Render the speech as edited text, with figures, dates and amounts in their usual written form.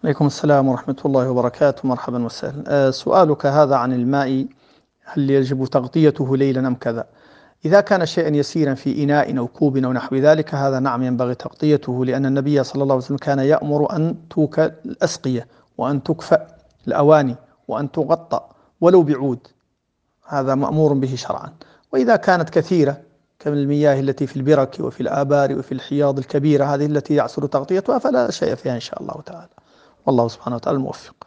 عليكم السلام ورحمة الله وبركاته، مرحبا وسهلا. سؤالك هذا عن الماء، هل يجب تغطيته ليلا أم كذا؟ إذا كان شيئا يسيرا في إناء أو كوب أو نحو ذلك، هذا نعم ينبغي تغطيته، لأن النبي صلى الله عليه وسلم كان يأمر أن توكى الأسقية، وأن تكفأ الأواني، وأن تغطى ولو بعود، هذا مأمور به شرعا. وإذا كانت كثيرة كالمياه التي في البرك وفي الآبار وفي الحياض الكبيرة، هذه التي يعسر تغطيتها، فلا شيء فيها إن شاء الله تعالى، والله سبحانه وتعالى الموفق.